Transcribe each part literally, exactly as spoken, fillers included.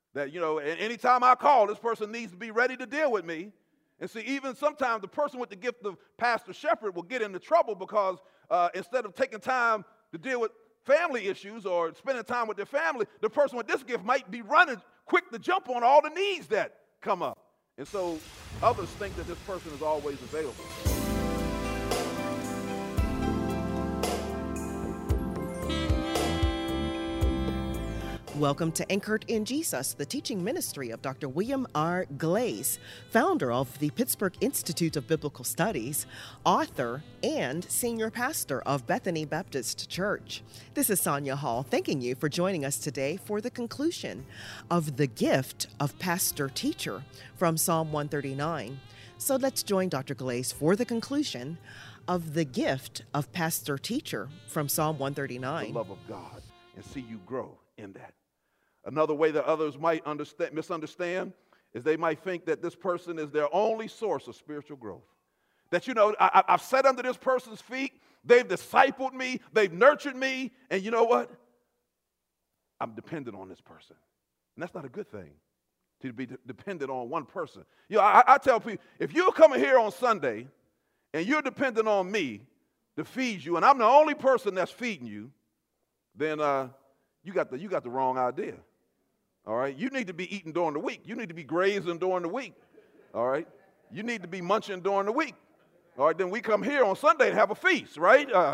That, you know, anytime I call, this person needs to be ready to deal with me. And see, even sometimes the person with the gift of pastor shepherd will get into trouble because uh, instead of taking time to deal with family issues or spending time with their family, the person with this gift might be running quick to jump on all the needs that come up. And so others think that this person is always available. Welcome to Anchored in Jesus, the teaching ministry of Doctor William R. Glaze, founder of the Pittsburgh Institute of Biblical Studies, author, and senior pastor of Bethany Baptist Church. This is Sonia Hall, thanking you for joining us today for the conclusion of the gift of pastor-teacher from Psalm one thirty-nine. So let's join Doctor Glaze for the conclusion of the gift of pastor-teacher from Psalm one thirty-nine. The love of God, and see you grow in that. Another way that others might understand, misunderstand is they might think that this person is their only source of spiritual growth. That, you know, I, I've sat under this person's feet, they've discipled me, they've nurtured me, and you know what? I'm dependent on this person. And that's not a good thing, to be de- dependent on one person. You know, I, I tell people, if you're coming here on Sunday and you're dependent on me to feed you, and I'm the only person that's feeding you, then uh, you got the you got the wrong idea. All right? You need to be eating during the week. You need to be grazing during the week. All right? You need to be munching during the week. All right? Then we come here on Sunday and have a feast, right? Uh,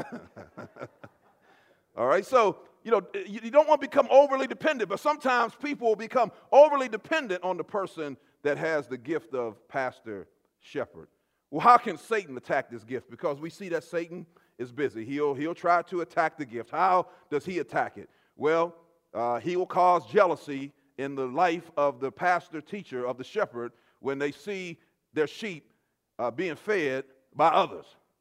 all right? So, you know, you, you don't want to become overly dependent, but sometimes people will become overly dependent on the person that has the gift of pastor shepherd. Well, how can Satan attack this gift? Because we see that Satan is busy. He'll, he'll try to attack the gift. How does he attack it? Well, uh, he will cause jealousy in the life of the pastor teacher, of the shepherd, when they see their sheep uh, being fed by others.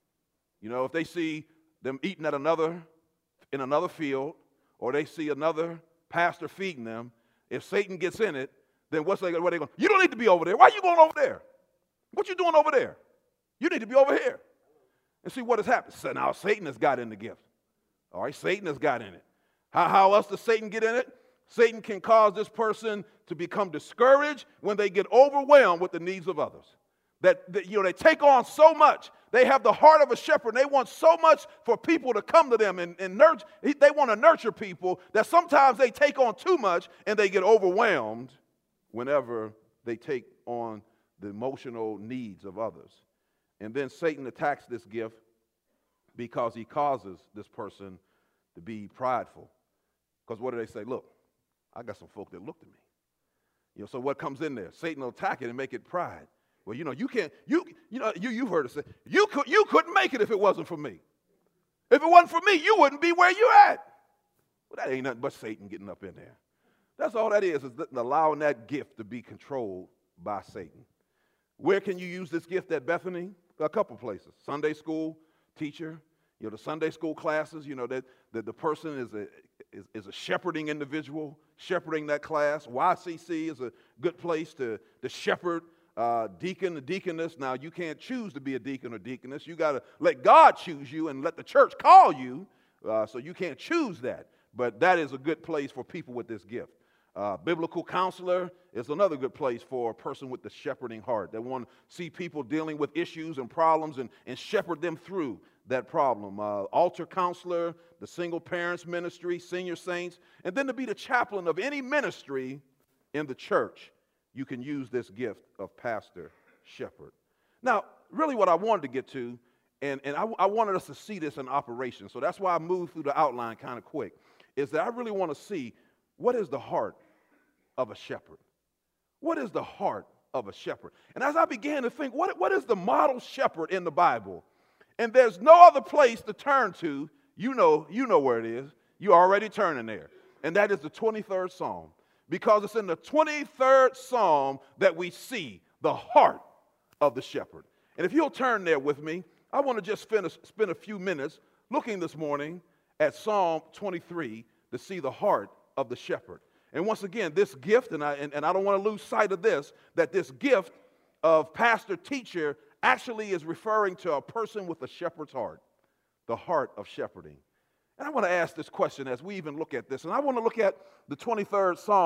You know, if they see them eating at another, in another field, or they see another pastor feeding them, if Satan gets in it, then what's they, what they going? You don't need to be over there. Why are you going over there? What you doing over there? You need to be over here. And see what has happened. So now Satan has got in the gift. All right, Satan has got in it. How, how else does Satan get in it? Satan can cause this person to become discouraged when they get overwhelmed with the needs of others. That, that you know, they take on so much. They have the heart of a shepherd. They want so much for people to come to them and, and nurture. They want to nurture people that sometimes they take on too much and they get overwhelmed whenever they take on the emotional needs of others. And then Satan attacks this gift because he causes this person to be prideful. Because what do they say? Look, I got some folk that looked at me. You know, so what comes in there? Satan will attack it and make it pride. Well, you know, you can't, you, you know, you, you've heard it say, you, could, you couldn't make it if it wasn't for me. If it wasn't for me, you wouldn't be where you're at. Well, that ain't nothing but Satan getting up in there. That's all that is, is allowing that gift to be controlled by Satan. Where can you use this gift at Bethany? A couple places. Sunday school, teacher, you know, the Sunday school classes, you know, that, that the person is a, is, is a shepherding individual, shepherding that class. Y C C is a good place to, to shepherd uh, deacon, the deaconess. Now, you can't choose to be a deacon or deaconess. You got to let God choose you and let the church call you, uh, so you can't choose that. But that is a good place for people with this gift. Uh, biblical counselor is another good place for a person with the shepherding heart. They want to see people dealing with issues and problems and, and shepherd them through that problem. Uh, altar counselor, the single parents ministry, senior saints, and then to be the chaplain of any ministry in the church, you can use this gift of pastor shepherd. Now, really what I wanted to get to, and, and I, I wanted us to see this in operation, so that's why I moved through the outline kind of quick, is that I really want to see what is the heart of a shepherd. What is the heart of a shepherd? And as I began to think, what, what is the model shepherd in the Bible? And there's no other place to turn to. You know, you know where it is. You're already turning there. And that is the twenty-third Psalm. Because it's in the twenty-third Psalm that we see the heart of the shepherd. And if you'll turn there with me, I want to just spend a, spend a few minutes looking this morning at Psalm twenty-three to see the heart of the shepherd. And once again, this gift, and I, and, and I don't want to lose sight of this, that this gift of pastor-teacher actually is referring to a person with a shepherd's heart, the heart of shepherding. And I want to ask this question as we even look at this. And I want to look at the twenty-third Psalm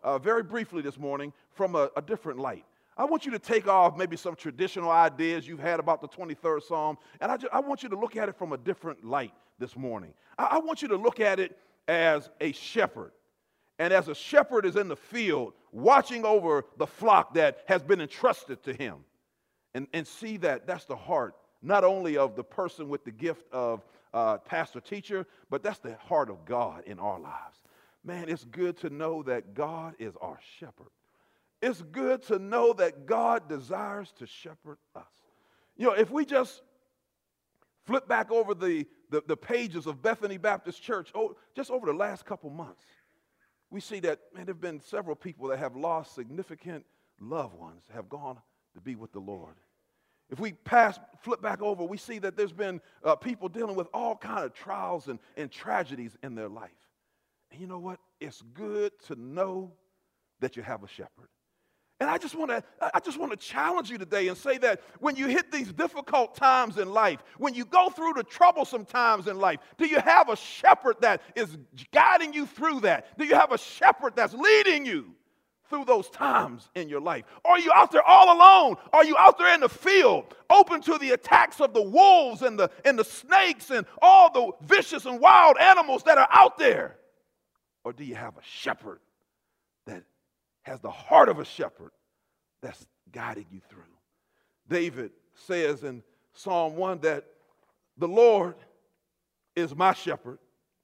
uh, very briefly this morning from a, a different light. I want you to take off maybe some traditional ideas you've had about the twenty-third Psalm, and I, just, I want you to look at it from a different light this morning. I, I want you to look at it as a shepherd. And as a shepherd is in the field watching over the flock that has been entrusted to him, and, and see that that's the heart not only of the person with the gift of uh, pastor teacher, but that's the heart of God in our lives. Man, it's good to know that God is our shepherd. It's good to know that God desires to shepherd us. You know, if we just flip back over the, the, the pages of Bethany Baptist Church, oh, just over the last couple months, we see that, man, there have been several people that have lost significant loved ones, have gone to be with the Lord. If we pass, flip back over, we see that there's been uh, people dealing with all kinds of trials and, and tragedies in their life. And you know what? It's good to know that you have a shepherd. And I just want to I just want to challenge you today and say that when you hit these difficult times in life, when you go through the troublesome times in life, do you have a shepherd that is guiding you through that? Do you have a shepherd that's leading you through those times in your life? Or are you out there all alone? Are you out there in the field, open to the attacks of the wolves and the, and the snakes and all the vicious and wild animals that are out there? Or do you have a shepherd that has the heart of a shepherd that's guiding you through? David says in Psalm one that the Lord is my shepherd,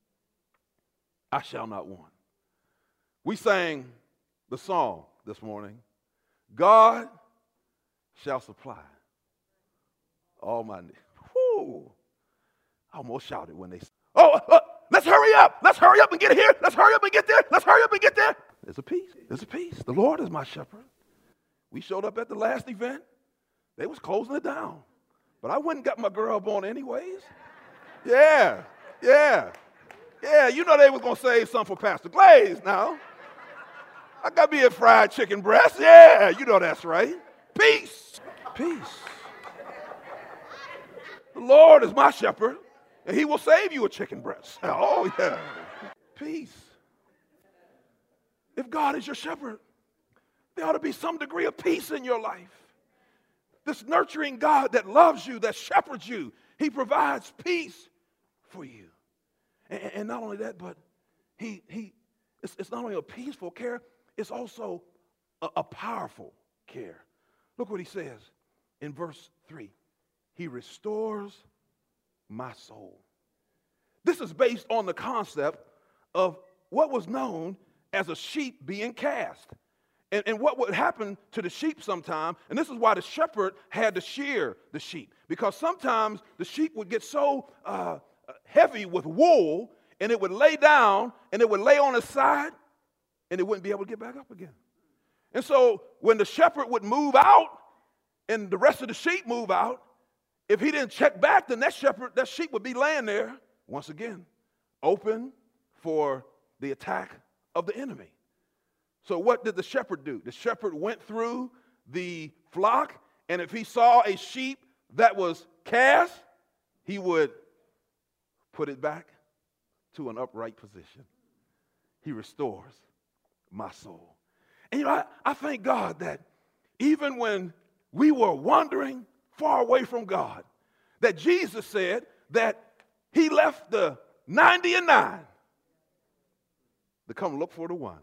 I shall not want. We sang the song this morning, God shall supply all my needs. Whoo! I almost shouted when they said, oh, uh, let's hurry up. Let's hurry up and get here. Let's hurry up and get there. Let's hurry up and get there. There's a peace. There's a peace. The Lord is my shepherd. We showed up at the last event. They was closing it down. But I went and got my girl on anyways. Yeah, yeah, yeah. You know they was going to save something for Pastor Glaze now. I got me a fried chicken breast. Yeah, you know that's right. Peace. Peace. The Lord is my shepherd, and he will save you a chicken breast. Oh, yeah. Peace. If God is your shepherd, there ought to be some degree of peace in your life. This nurturing God that loves you, that shepherds you, he provides peace for you. And, and not only that, but he, he it's, it's not only a peaceful care, it's also a, a powerful care. Look what he says in verse three. He restores my soul. This is based on the concept of what was known as a sheep being cast. And, and what would happen to the sheep sometime, and this is why the shepherd had to shear the sheep, because sometimes the sheep would get so uh, heavy with wool, and it would lay down, and it would lay on its side, and it wouldn't be able to get back up again. And so when the shepherd would move out, and the rest of the sheep move out, if he didn't check back, then that shepherd, that sheep would be laying there, once again, open for the attack of the enemy. So what did the shepherd do? The shepherd went through the flock, and if he saw a sheep that was cast, he would put it back to an upright position. He restores my soul. And you know, I, I thank God that even when we were wandering far away from God, that Jesus said that he left the ninety and nine to come look for the one.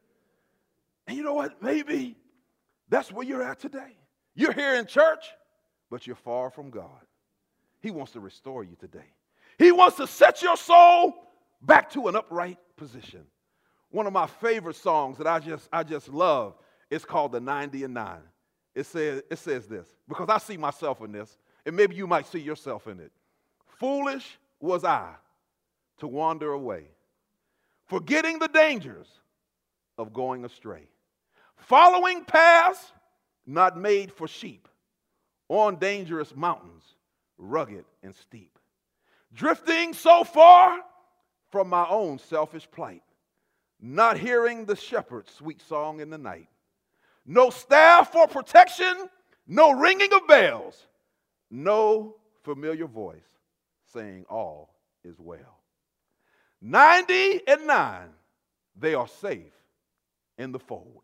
And you know what? Maybe that's where you're at today. You're here in church, but you're far from God. He wants to restore you today. He wants to set your soul back to an upright position. One of my favorite songs that I just I just love is called The ninety and nine. It says, it says this, because I see myself in this, and maybe you might see yourself in it. Foolish was I to wander away, forgetting the dangers of going astray, following paths not made for sheep, on dangerous mountains, rugged and steep, drifting so far from my own selfish plight, not hearing the shepherd's sweet song in the night. No staff for protection, no ringing of bells, no familiar voice saying all is well. Ninety and nine, they are safe in the fold.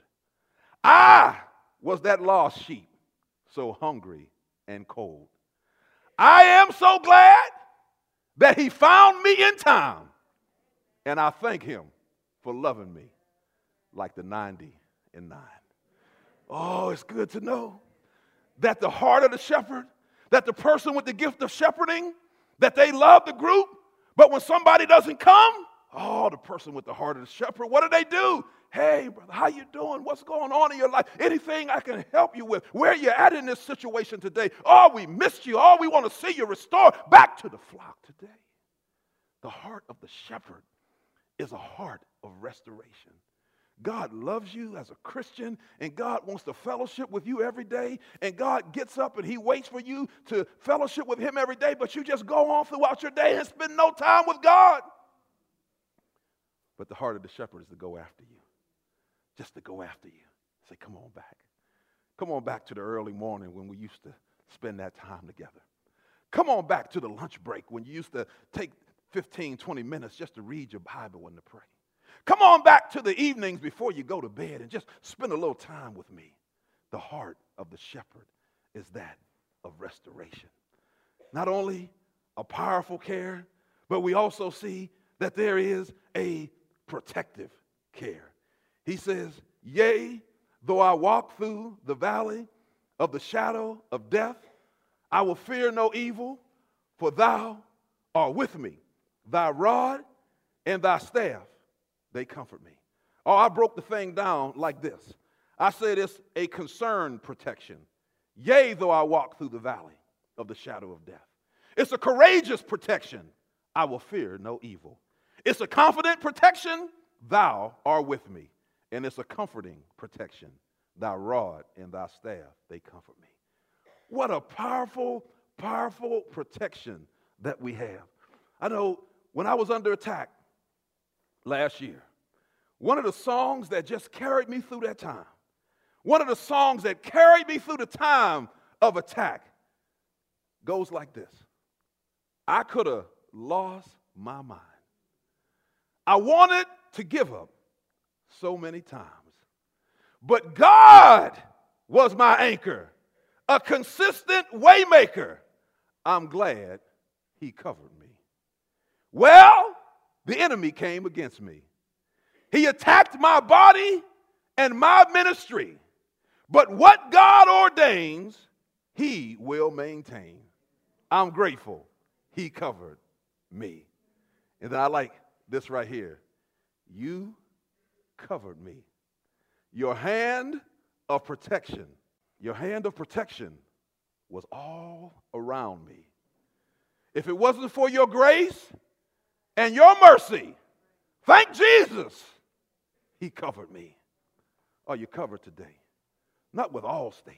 I was that lost sheep, so hungry and cold. I am so glad that he found me in time, and I thank him for loving me like the ninety and nine. Oh, it's good to know that the heart of the shepherd, that the person with the gift of shepherding, that they love the group, but when somebody doesn't come, oh, the person with the heart of the shepherd, what do they do? Hey, brother, how you doing? What's going on in your life? Anything I can help you with? Where you at in this situation today? Oh, we missed you. Oh, we want to see you restored back to the flock today. The heart of the shepherd is a heart of restoration. God loves you as a Christian, and God wants to fellowship with you every day, and God gets up and he waits for you to fellowship with him every day, but you just go on throughout your day and spend no time with God. But the heart of the shepherd is to go after you, just to go after you. Say, come on back. Come on back to the early morning when we used to spend that time together. Come on back to the lunch break when you used to take fifteen, twenty minutes just to read your Bible and to pray. Come on back to the evenings before you go to bed and just spend a little time with me. The heart of the shepherd is that of restoration. Not only a powerful care, but we also see that there is a protective care. He says, yea, though I walk through the valley of the shadow of death, I will fear no evil, for thou art with me. Thy rod and thy staff, they comfort me. Oh, I broke the thing down like this. I said it's a concerned protection. Yea, though I walk through the valley of the shadow of death. It's a courageous protection. I will fear no evil. It's a confident protection. Thou art with me. And it's a comforting protection. Thy rod and thy staff, they comfort me. What a powerful, powerful protection that we have. I know when I was under attack last year, one of the songs that just carried me through that time, one of the songs that carried me through the time of attack goes like this. I could have lost my mind. I wanted to give up so many times, but God was my anchor, a consistent waymaker. I'm glad he covered me. Well, the enemy came against me. He attacked my body and my ministry. But what God ordains, he will maintain. I'm grateful he covered me. And then I like this right here. You covered me. Your hand of protection, your hand of protection was all around me. If it wasn't for your grace and your mercy, thank Jesus, he covered me. Are you covered today? Not with Allstate,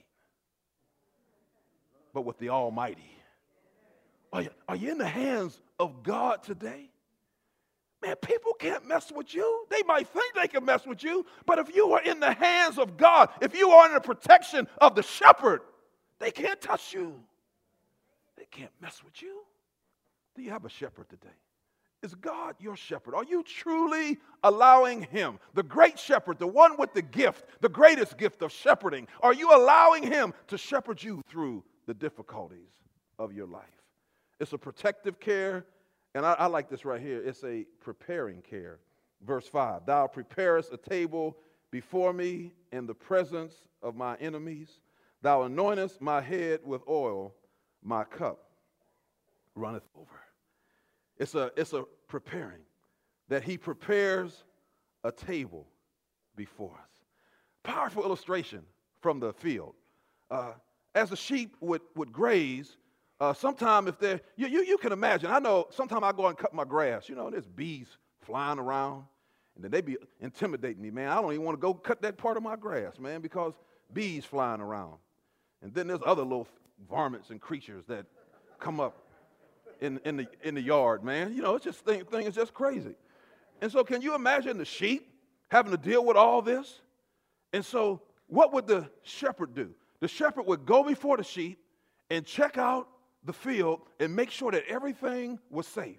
but with the Almighty. Are you, are you in the hands of God today? Man, people can't mess with you. They might think they can mess with you, but if you are in the hands of God, if you are in the protection of the shepherd, they can't touch you. They can't mess with you. Do you have a shepherd today? Is God your shepherd? Are you truly allowing him, the great shepherd, the one with the gift, the greatest gift of shepherding, are you allowing him to shepherd you through the difficulties of your life? It's a protective care, and I, I like this right here. It's a preparing care. Verse five, thou preparest a table before me in the presence of my enemies. Thou anointest my head with oil, my cup runneth over. It's a, it's a preparing, that he prepares a table before us. Powerful illustration from the field. Uh, as the sheep would, would graze, uh, sometime if they're, you, you, you can imagine, I know sometimes I go and cut my grass, you know, there's bees flying around, and then they be intimidating me, man. I don't even want to go cut that part of my grass, man, because bees flying around. And then there's other little varmints and creatures that come up in, in, the, in the yard, man. You know, it's just thing, thing is just crazy. And so can you imagine the sheep having to deal with all this? And so what would the shepherd do? The shepherd would go before the sheep and check out the field and make sure that everything was safe.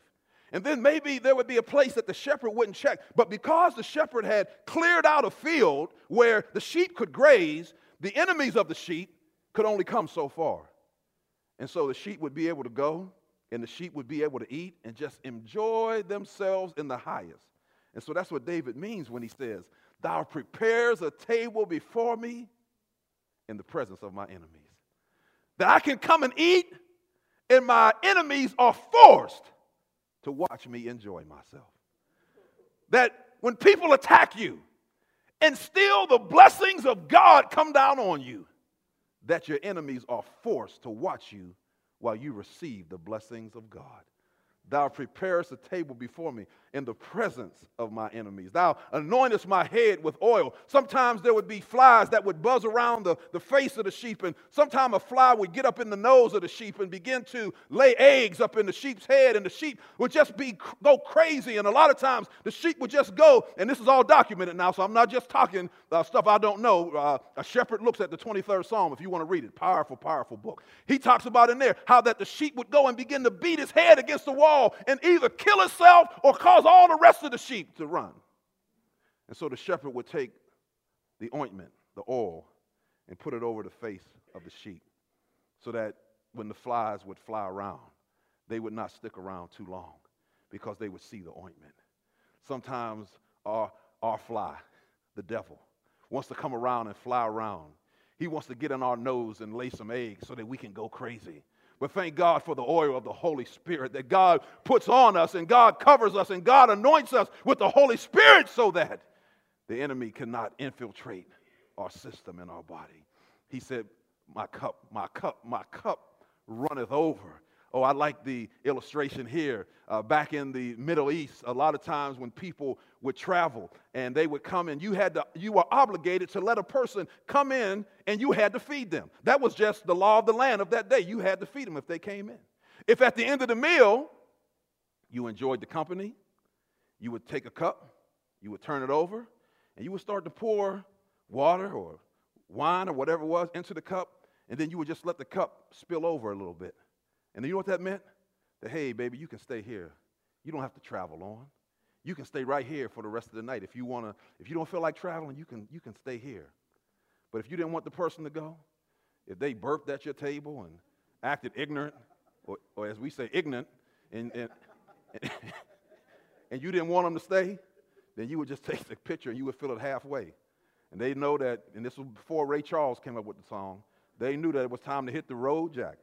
And then maybe there would be a place that the shepherd wouldn't check. But because the shepherd had cleared out a field where the sheep could graze, the enemies of the sheep could only come so far. And so the sheep would be able to go, and the sheep would be able to eat and just enjoy themselves in the highest. And so that's what David means when he says, thou prepares a table before me in the presence of my enemies. That I can come and eat, and my enemies are forced to watch me enjoy myself. That when people attack you and still the blessings of God come down on you, that your enemies are forced to watch you while you receive the blessings of God. Thou preparest a table before me in the presence of my enemies. Thou anointest my head with oil. Sometimes there would be flies that would buzz around the, the face of the sheep, and sometimes a fly would get up in the nose of the sheep and begin to lay eggs up in the sheep's head, and the sheep would just be go crazy. And a lot of times the sheep would just go, and this is all documented now, so I'm not just talking uh, stuff I don't know. Uh, a shepherd looks at the twenty-third Psalm if you want to read it. Powerful, powerful book. He talks about in there how that the sheep would go and begin to beat his head against the wall and either kill himself or cause all the rest of the sheep to run. And so the shepherd would take the ointment, the oil, and put it over the face of the sheep so that when the flies would fly around, they would not stick around too long because they would see the ointment. Sometimes our, our fly, the devil, wants to come around and fly around. He wants to get in our nose and lay some eggs so that we can go crazy. But thank God for the oil of the Holy Spirit that God puts on us, and God covers us, and God anoints us with the Holy Spirit so that the enemy cannot infiltrate our system and our body. He said, my cup, my cup, my cup runneth over. Oh, I like the illustration here. Uh, back in the Middle East, a lot of times when people would travel and they would come in, you had to, you were obligated to let a person come in and you had to feed them. That was just the law of the land of that day. You had to feed them if they came in. If at the end of the meal, you enjoyed the company, you would take a cup, you would turn it over, and you would start to pour water or wine or whatever it was into the cup, and then you would just let the cup spill over a little bit. And you know what that meant? That, hey, baby, you can stay here. You don't have to travel on. You can stay right here for the rest of the night. If you want to, if you don't feel like traveling, you can, you can stay here. But if you didn't want the person to go, if they burped at your table and acted ignorant, or, or as we say, ignorant, and, and, and you didn't want them to stay, then you would just take the picture and you would fill it halfway. And they know that, and this was before Ray Charles came up with the song, they knew that it was time to hit the road, Jack.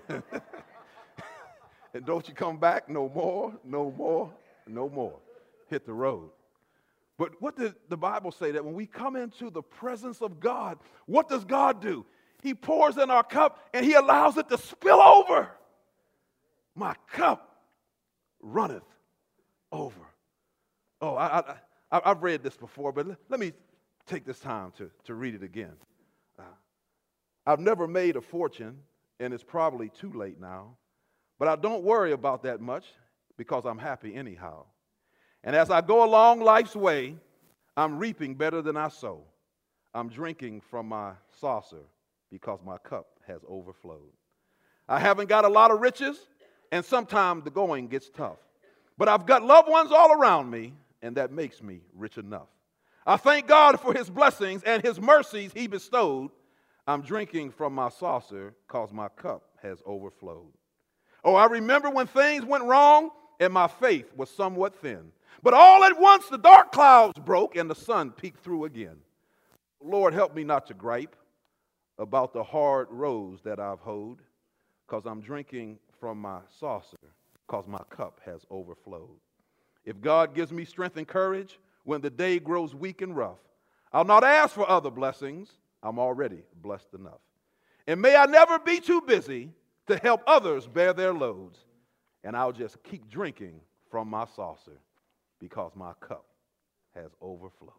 And don't you come back no more, no more, no more. Hit the road. But what did the Bible say? That when we come into the presence of God, what does God do? He pours in our cup and he allows it to spill over. My cup runneth over. Oh, I, I, I, I've read this before, but let, let me take this time to, to read it again. Uh, I've never made a fortune, and it's probably too late now. But I don't worry about that much because I'm happy anyhow. And as I go along life's way, I'm reaping better than I sow. I'm drinking from my saucer because my cup has overflowed. I haven't got a lot of riches, and sometimes the going gets tough. But I've got loved ones all around me, and that makes me rich enough. I thank God for his blessings and his mercies he bestowed. I'm drinking from my saucer because my cup has overflowed. Oh, I remember when things went wrong and my faith was somewhat thin. But all at once the dark clouds broke and the sun peeked through again. Lord, help me not to gripe about the hard roads that I've hoed, because I'm drinking from my saucer because my cup has overflowed. If God gives me strength and courage when the day grows weak and rough, I'll not ask for other blessings. I'm already blessed enough. And may I never be too busy to help others bear their loads. And I'll just keep drinking from my saucer because my cup has overflowed.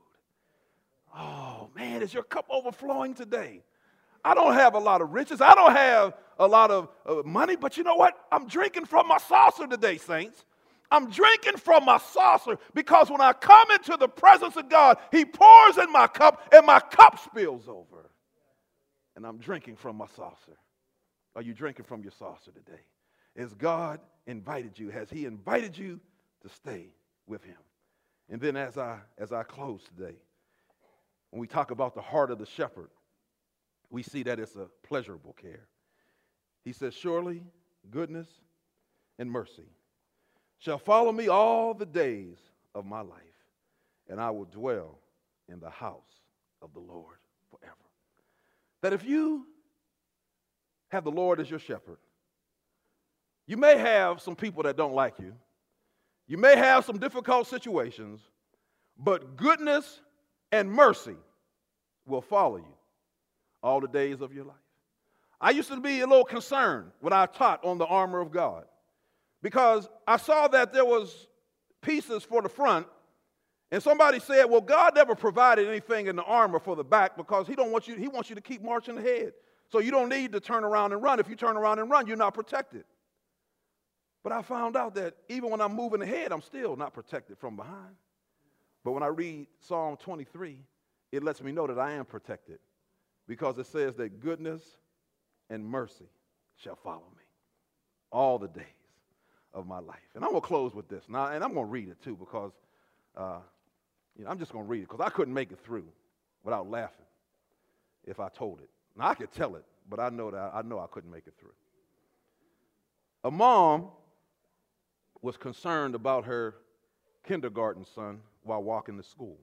Oh, man, is your cup overflowing today? I don't have a lot of riches. I don't have a lot of uh, money, but you know what? I'm drinking from my saucer today, saints. I'm drinking from my saucer because when I come into the presence of God, he pours in my cup and my cup spills over. And I'm drinking from my saucer. Are you drinking from your saucer today? is God invited you? Has he invited you to stay with him? And then as I, as I close today, when we talk about the heart of the shepherd, we see that it's a pleasurable care. He says, surely goodness and mercy shall follow me all the days of my life, and I will dwell in the house of the Lord forever. That if you have the Lord as your shepherd, you may have some people that don't like you. You may have some difficult situations, but goodness and mercy will follow you all the days of your life. I used to be a little concerned when I taught on the armor of God, because I saw that there was pieces for the front, and somebody said, well, God never provided anything in the armor for the back because he don't want you, he wants you to keep marching ahead. So you don't need to turn around and run. If you turn around and run, you're not protected. But I found out that even when I'm moving ahead, I'm still not protected from behind. But when I read Psalm twenty-three, it lets me know that I am protected, because it says that goodness and mercy shall follow me all the days of my life. And I'm going to close with this now, and I'm going to read it too, because uh, you know, I'm just going to read it because I couldn't make it through without laughing if I told it. Now, I could tell it, but I know that I know I couldn't make it through. A mom was concerned about her kindergarten son while walking to school.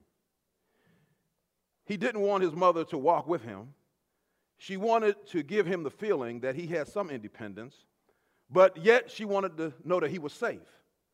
He didn't want his mother to walk with him. She wanted to give him the feeling that he had some independence, but yet she wanted to know that he was safe.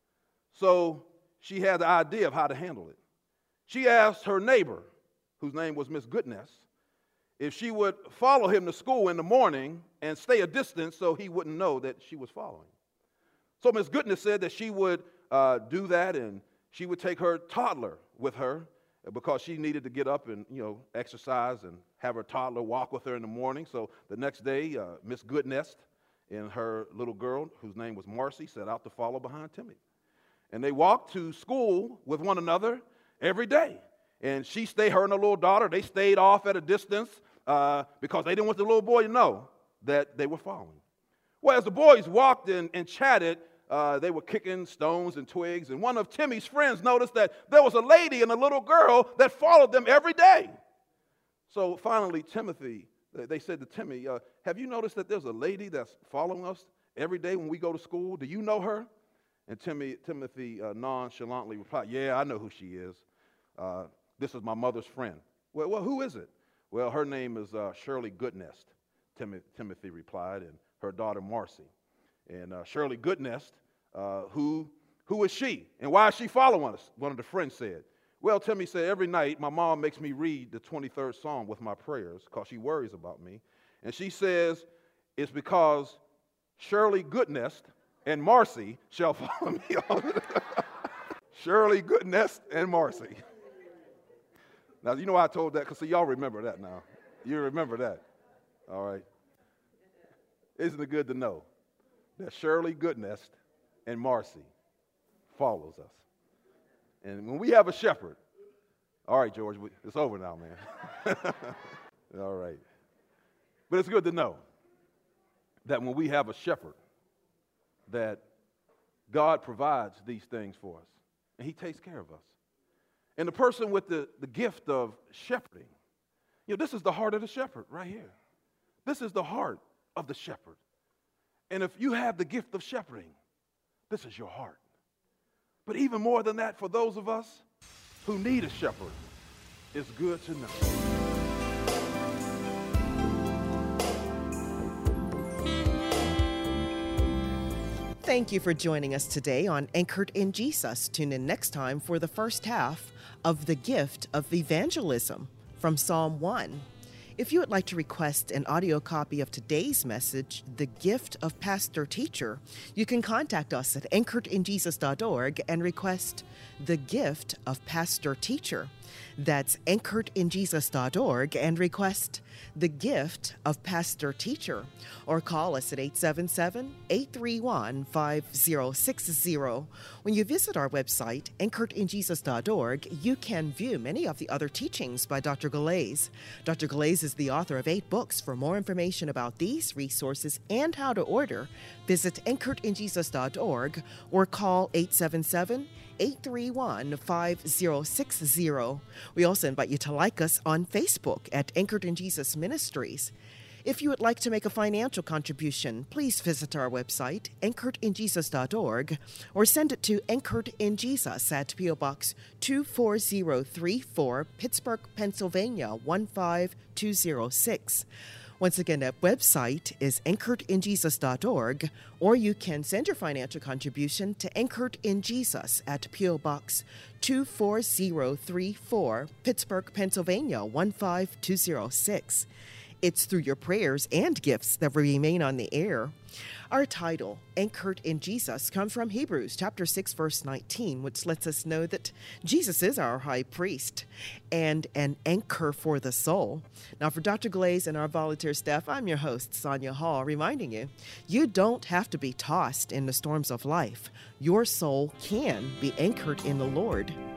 So she had the idea of how to handle it. She asked her neighbor, whose name was Miss Goodness, if she would follow him to school in the morning and stay a distance so he wouldn't know that she was following. So Miss Goodness said that she would uh, do that, and she would take her toddler with her because she needed to get up and, you know, exercise and have her toddler walk with her in the morning. So the next day, uh, Miss Goodness and her little girl, whose name was Marcy, set out to follow behind Timmy. And they walked to school with one another every day. And she stayed, her and her little daughter, they stayed off at a distance uh, because they didn't want the little boy to know that they were following. Well, as the boys walked and, and chatted, uh, they were kicking stones and twigs. And one of Timmy's friends noticed that there was a lady and a little girl that followed them every day. So finally, Timothy, they said to Timmy, uh, have you noticed that there's a lady that's following us every day when we go to school? Do you know her? And Timmy, Timothy uh, nonchalantly replied, yeah, I know who she is. Uh, this is my mother's friend. Well, well, who is it? Well, her name is uh, Shirley Goodnest, Tim- Timothy replied, and her daughter Marcy. And uh, Shirley Goodnest, uh, who, who is she? And why is she following us? One of the friends said. Well, Timmy said, every night my mom makes me read the twenty-third Psalm with my prayers because she worries about me. And she says it's because Shirley Goodnest and Marcy shall follow me all the time. Shirley Goodness and Marcy. Now, you know why I told that? Because, see, y'all remember that now. You remember that. All right. Isn't it good to know that Shirley Goodness and Marcy follows us? And when we have a shepherd, all right, George, it's over now, man. All right. But it's good to know that when we have a shepherd, that God provides these things for us, and he takes care of us. And the person with the, the gift of shepherding, you know, this is the heart of the shepherd right here. This is the heart of the shepherd. And if you have the gift of shepherding, this is your heart. But even more than that, for those of us who need a shepherd, it's good to know. Thank you for joining us today on Anchored in Jesus. Tune in next time for the first half of The Gift of Evangelism from Psalm one. If you would like to request an audio copy of today's message, The Gift of Pastor Teacher, you can contact us at anchored in jesus dot org and request The Gift of Pastor Teacher. That's anchored in jesus dot org and request The Gift of Pastor Teacher. Or call us at eight seven seven, eight three one, five zero six zero. When you visit our website, anchored in jesus dot org, you can view many of the other teachings by Doctor Galais. Doctor Galais Glaze is the author of eight books. For more information about these resources and how to order, visit anchored in jesus dot org or call eight seven seven, eight three one, five zero six zero. We also invite you to like us on Facebook at Anchored in Jesus Ministries. If you would like to make a financial contribution, please visit our website, anchored in jesus dot org, or send it to Anchored in Jesus at P O. Box two four zero three four, Pittsburgh, Pennsylvania one five two zero six. Once again, that website is anchored in jesus dot org, or you can send your financial contribution to Anchored in Jesus at P O. Box two four zero three four, Pittsburgh, Pennsylvania one five two zero six. It's through your prayers and gifts that we remain on the air. Our title, Anchored in Jesus, comes from Hebrews chapter six, verse nineteen, which lets us know that Jesus is our high priest and an anchor for the soul. Now, for Doctor Glaze and our volunteer staff, I'm your host, Sonia Hall, reminding you, you don't have to be tossed in the storms of life. Your soul can be anchored in the Lord.